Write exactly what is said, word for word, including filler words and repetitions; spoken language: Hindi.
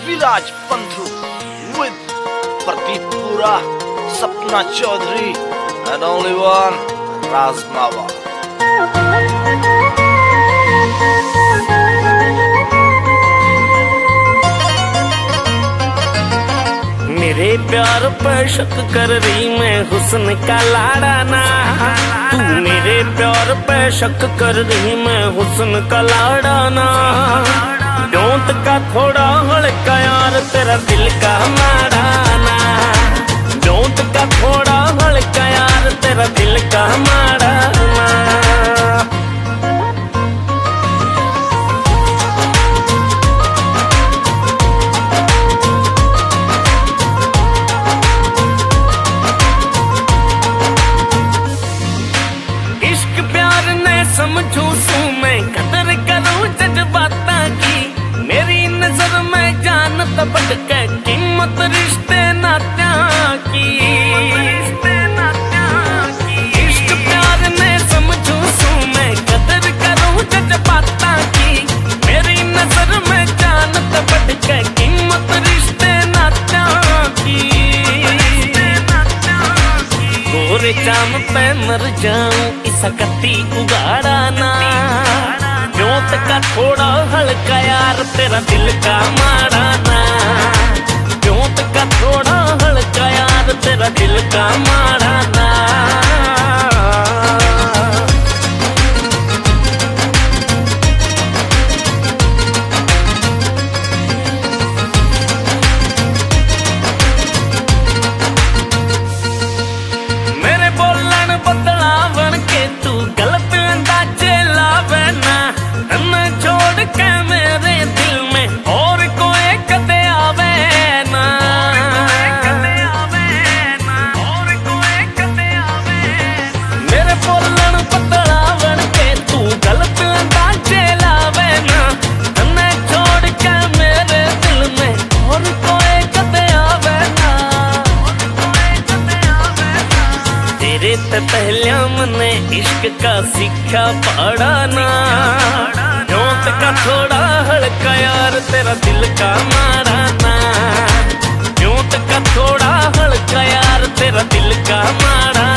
विराज बंधु with Pradeep Pura, Sapna Chaudhary, and only one Razmawa. मेरे प्यार पर शक कर रही मैं हुस्न का लाड़ा ना। तू मेरे प्यार पर शक कर रही मैं हुस्न का लाड़ा ना। डोंट का थोड़ा हल्का यार तेरा दिल का माड़ा ना। डोंट का थोड़ा हल्का यार तेरा दिल का माड़ा ना। समझू सू मैं कदर करूं जज्बाता की। मेरी नजर में जान तपट के कीमत रिश्ते नात्या की। इश्क प्यार ने समझू सू मैं कदर करूं जज्बाता की। मेरी नजर में जान तपट के कीमत रिश्ते नात्या की। गोरे चाम पे मर जाऊं इसा कत्ती उगाड़ा ना। जोत का थोड़ा हल्का यार तेरा दिल का माड़ा ना। जोत का थोड़ा हल्का यार तेरा दिल का माड़ा ना। पहले मैंने इश्क का सीखा पढ़ा ना। जोत का थोड़ा हल्का यार तेरा दिल का मारा ना। जोत का थोड़ा हल्का यार तेरा दिल का मारा